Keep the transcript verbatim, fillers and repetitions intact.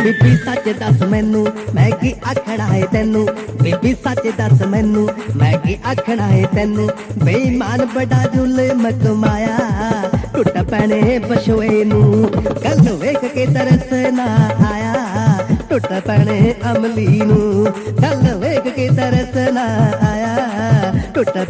ਬੀਬੀ ਸੱਚ ਦੱਸ ਮੈਨੂੰ ਮੈਂ ਕੀ ਆਖਣਾ ਏ ਤੈਨੂੰ, ਬੀਬੀ ਸੱਚ ਦੱਸ ਮੈਨੂੰ ਮੈਂ ਕੀ ਆਖਣਾ ਏ ਤੈਨੂੰ। ਬੇਈਮਾਨ ਬੜਾ ਜ਼ੁਲਮ ਕਮਾਇਆ ਟੁੱਟ ਪੈਣੇ ਬਸ਼ੋਏ ਨੂੰ, ਕੱਲ ਵੇਖ ਕੇ ਤਰਸ ਨਾ ਆਇਆ ਟੁੱਟ ਪੈਣੇ ਅਮਲੀ ਨੂੰ, ਕੱਲ ਵੇਖ ਕੇ ਤਰਸ ਨਾ ਆਇਆ ਟੁੱਟ